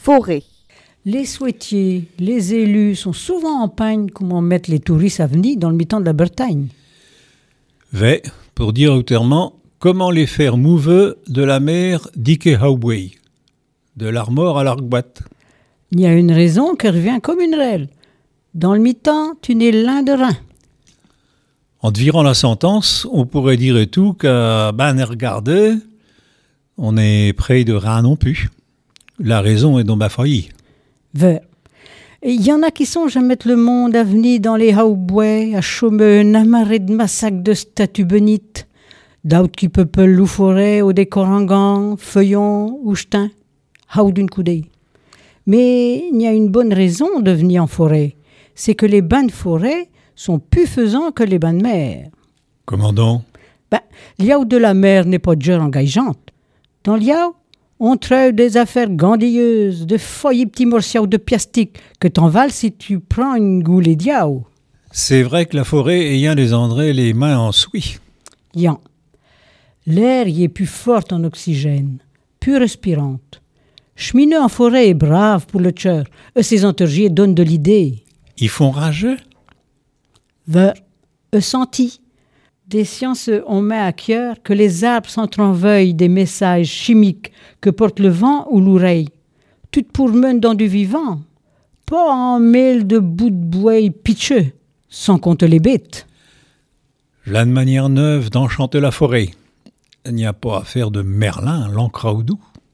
forêt. Les souhaitiers, les élus sont souvent en pagne comment mettre les touristes à venir dans le mi-temps de la Bretagne. Mais, pour dire autrement, comment les faire mouver de la mer d'Ike-Hawway, de l'Armor à l'Argboite. Il y a une raison qui revient comme une règle. Dans le mi-temps, tu n'es l'un de rien. En te virant la sentence, on pourrait dire et tout qu'à regardez, on est près de rien non plus. La raison est dans ma foyer. Il y en a qui songent à mettre le monde à venir dans les Hawway, à chômer un amarré de massacre de statues benites, d'autres qui peuplent l'ou forêt au décorangan, feuillons ou jetins, haut d'une coudée. Mais il y a une bonne raison de venir en forêt, c'est que les bains de forêt sont plus faisants que les bains de mer. Comment donc? L'yaou de la mer n'est pas déjà engageante. Dans l'yaou, on trouve des affaires gandilleuses, de feuilles petits morceaux de plastique que t'envales si tu prends une goulée d'yaou. C'est vrai que la forêt ayant des endroits les mains en souis. Yan. L'air y est plus fort en oxygène, plus respirante. Cheminer en forêt est brave pour le cœur, et ses entergiers donnent de l'idée. Ils font rageux? Senti. Des sciences ont mis à cœur que les arbres s'entrenveuillent des messages chimiques que porte le vent ou l'oreille. Tout pour mener dans du vivant, pas en mêle de bouts de bois pitcheux, sans compter les bêtes. V'là une manière neuve d'enchanter la forêt. Il n'y a pas à faire de Merlin, l'encre à oudou.